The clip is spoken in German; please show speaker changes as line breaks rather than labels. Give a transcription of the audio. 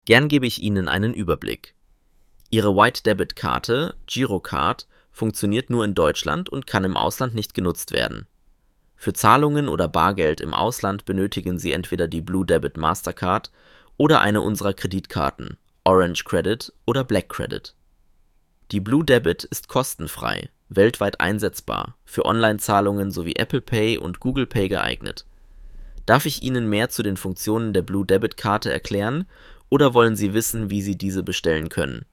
Gern gebe ich Ihnen einen Überblick. Ihre White Debit Karte, Girocard, funktioniert nur in Deutschland und kann im Ausland nicht genutzt werden. Für Zahlungen oder Bargeld im Ausland benötigen Sie entweder die Blue Debit Mastercard oder eine unserer Kreditkarten, Orange Credit oder Black Credit. Die Blue Debit ist kostenfrei, weltweit einsetzbar, für Online-Zahlungen sowie Apple Pay und Google Pay geeignet. Darf ich Ihnen mehr zu den Funktionen der Blue Debit Karte erklären oder wollen Sie wissen, wie Sie diese bestellen können?